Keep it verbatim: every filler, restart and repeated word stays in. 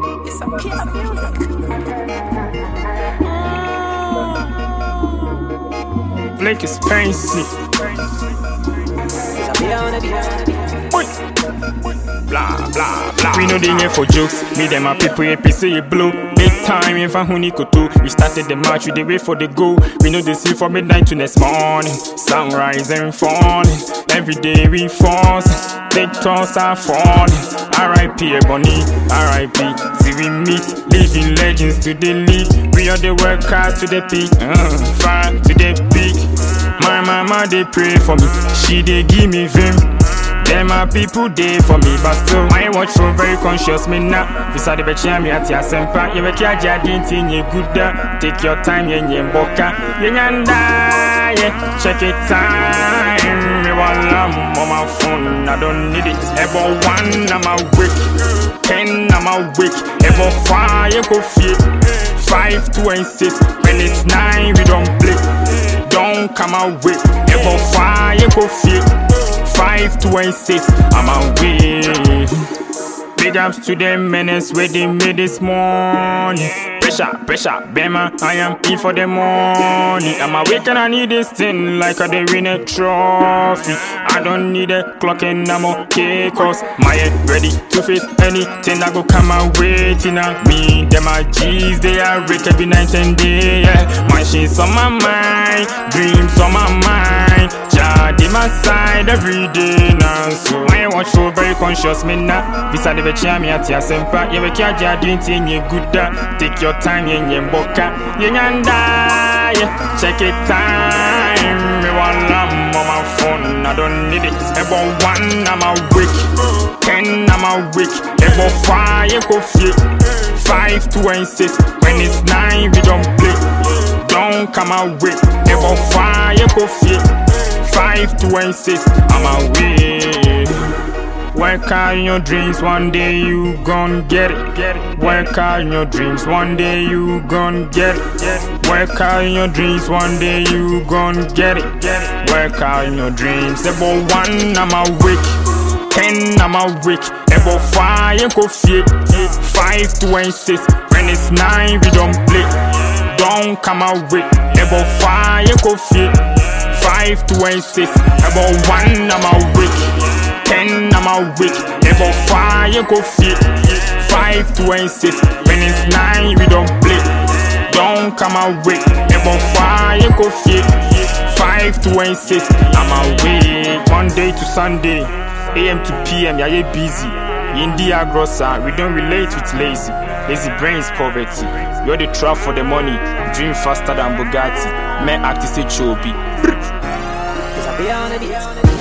It's a killer music. Blake is fancy. Blah, blah, blah. We know they here for jokes. Me them a people, A P C, blow. Big time, if I honey go to. We started the march, we dey wait for the go. We know they sleep from midnight to next morning. Sunrise and falling. Every day we force. Big toss are falling. R I P Ebony, R I P See we meet, living legends to the league. We are the workers to the peak, uh, fire to the peak. My mama they pray for me, she they give me vim. Them my people they for me, but still I watch so very conscious me now. Beside the betcha me at your semper, you make your jadin tin you good. Take your time, yen yen boka, yen yanda, yeah. Check it time. Me want lamb on my phone, I don't need it. Ever one, I'm awake. Ten, I'm awake. Ever five, you go fit. Five, two, and six. When it's nine, we don't play. Don't come away. Ever five, you go fit. Five, two, and six. I'm awake. Big ups to them menace where they made this morning. Pressure, pressure, Bema, I am in for the money. I'm awake and I need this thing like I did win a trophy. I don't need a clock and I'm okay, cause my head ready to face anything I go come my waiting on me. Them my G's, they are rich every night and day, yeah. My shit's on my mind, dreams on my mind. Jah in my side every day now, so I watch so very conscious me now. Beside the betcha me at your semper, you make your Jah doing thing you good. Take your time, yen yen boka, yen yanda, yeah. Check it time. Me want lamb on my phone, I don't need it. Ever one, I'm awake. Ten, I'm awake. Ever five, you go fit. Five, two, and six. When it's nine, we don't play. Don't come away. Ever five, you go fit. Five, two, and six. I'm awake. Work out your dreams, one day you gon' get it. Get it. Work out your dreams, one day you gon' get it. Get it. Work out your dreams, one day you gon' get it. Get it. Work out your dreams. Ever one, I'm awake. Ten, I'm awake. Ever five, you go fit. Five, two, and six. When it's nine, we don't play. Don't come away. Ever five, you go fit. Five, two, and six. Ever one, I'm awake. Ten, I'm awake. Ever five, you go fit. Five, two, and six. When it's nine, we don't play. Don't come awake. Ever five, you go fit. Five, two, and six. I'm awake. Monday to Sunday, A M to P M, yeah, you busy. India grossa, we don't relate with lazy. Lazy brains poverty. You're the trap for the money. Dream faster than Bugatti. Men act is a chobi.